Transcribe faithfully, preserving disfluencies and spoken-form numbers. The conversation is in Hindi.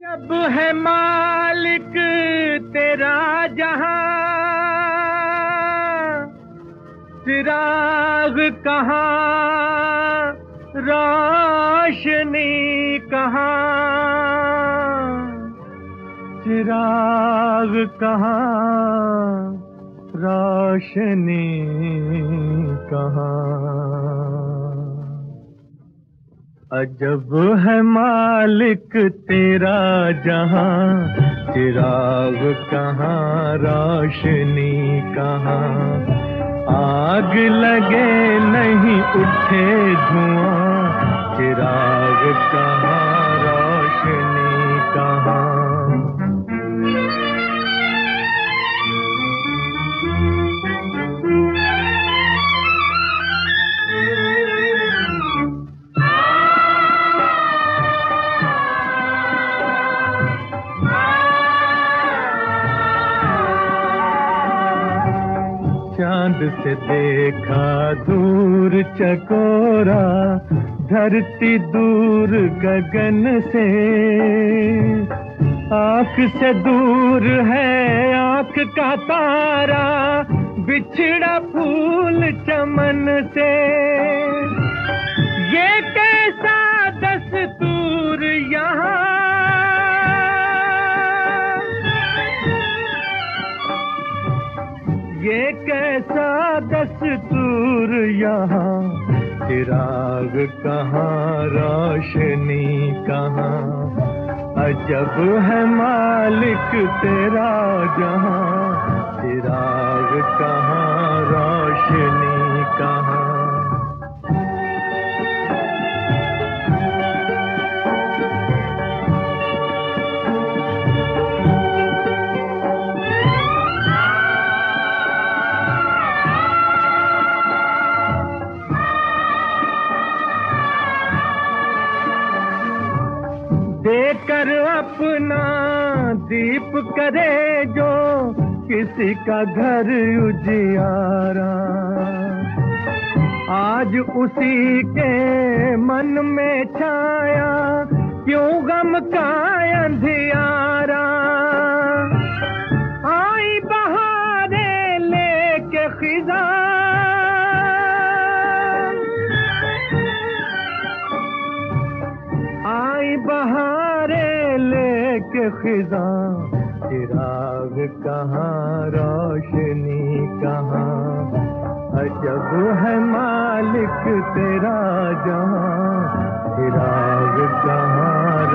जब है मालिक तेरा जहां, चिराग कहाँ, रोशनी कहाँ, चिराग कहाँ, रोशनी कहाँ। अजब है मालिक तेरा जहां, चिराग कहाँ, रोशनी कहाँ। आग लगे नहीं उठे धुआं, चिराग कहाँ, रोशनी कहाँ। चांद से देखा दूर चकोरा, धरती दूर गगन से। आँख से दूर है आँख का तारा, बिछड़ा फूल चमन से। ये कैसा दस्तूर यहाँ, ये कैसा दस्तूर यहाँ। चिराग कहाँ, रोशनी कहाँ। अजब है मालिक तेरा जहां, चिराग कहाँ, रोशनी कहाँ। देकर अपना दीप करे जो किसी का घर उजियारा, आज उसी के मन में छाया क्यों गम का अंधियारा। आई बहारें लेके खिज़ां, आई बहारें लेके खिज़ां। चिराग कहाँ, रोशनी कहाँ। अजब है मालिक तेरा जहां, चिराग कहाँ,